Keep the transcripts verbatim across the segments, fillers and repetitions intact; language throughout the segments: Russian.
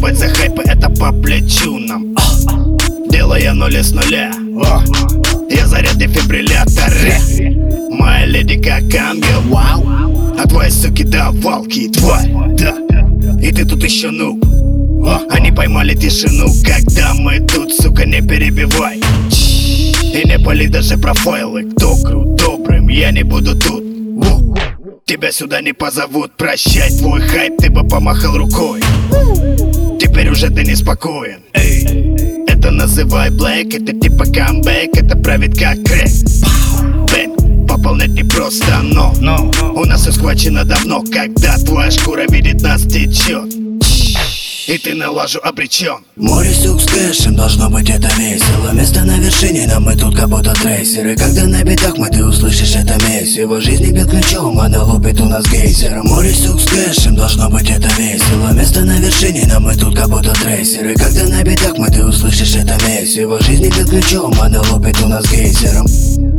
Ебать за хайпы, это по плечу нам. Делая нули с нуля. Я заряд дефибрилляторы. Моя леди как ангел, вау. А твои суки давалки, тварь, да. И ты тут еще ну. Они поймали тишину, когда мы тут, сука, не перебивай. И не пали даже профайлы. Кто крут, добрым, я не буду тут. Тебя сюда не позовут. Прощай твой хайп, ты бы помахал рукой. Теперь уже ты неспокоен. Эй. Это называй блэк, это типа камбэк. Это правит как крэк. Бэнг, пополнять непросто, но, но у нас все схвачено давно. Когда твоя шкура видит нас течет, и ты на лажу обречен. Море сук с кэшем, должно быть это весело. Место на вершине, но мы тут как будто трейсеры. Когда на битах мы, ты услышишь это месиво. Жизнь бьет ключом, она лупит у нас гейзером. Море сук с кэшем, должно быть это весело. Место на вершине, но мы тут как будто трейсеры. Когда на битах мы, ты услышишь это месиво. Жизнь бьет ключом, она лупит у нас гейзером.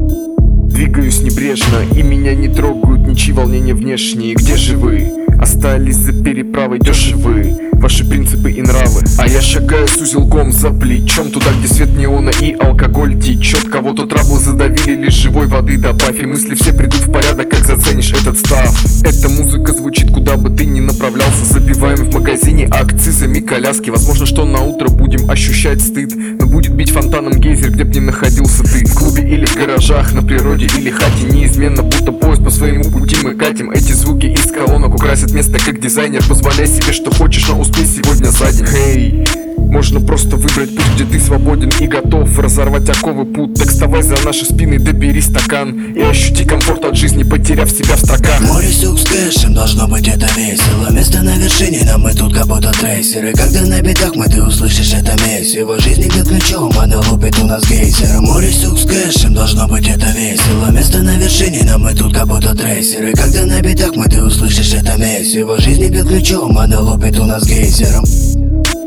Двигаюсь небрежно, и меня не трогают ничьи волнения внешние. Где же вы? Остались за переправой дешевы ваши принципы и нравы. А я шагаю с узелком за плечом, туда, где свет неона и алкоголь течет. Кого-то траблы задавили, лишь живой воды добавь, и мысли все придут в порядок, как заценишь этот став. Эта музыка звучит, куда бы ты ни направлялся. Забиваем в магазине акцизами коляски. Возможно, что на утро будем ощущать стыд, но будет бить фонтаном гейзер, где б ни находился ты. В клубе или в гаражах, на природе или хате, неизменно, будто поезд по своему пути мы катим. Эти звуки из колонок украсят место, как дизайнер. Позволяй себе, что хочешь, но успей сегодня за день. Хей, можно просто выбрать путь, где ты свободен и готов разорвать оковы пут. Так вставай за наши спины, добери стакан и ощути комфорт от жизни, потеряв себя в строках. Море сук с кэшем, должно быть это весело. Место на вершине, но мы тут как будто трейсеры. Когда на битах мы, ты услышишь это месиво. Жизнь бьет ключом, она лупит у нас гейзером. Море сук с кэшем, должно быть это весело. Место на вершине, но мы тут как будто трейсеры. Когда на битах мы, ты услышишь это месиво. Жизнь бьет ключом, она лупит у нас гейзером.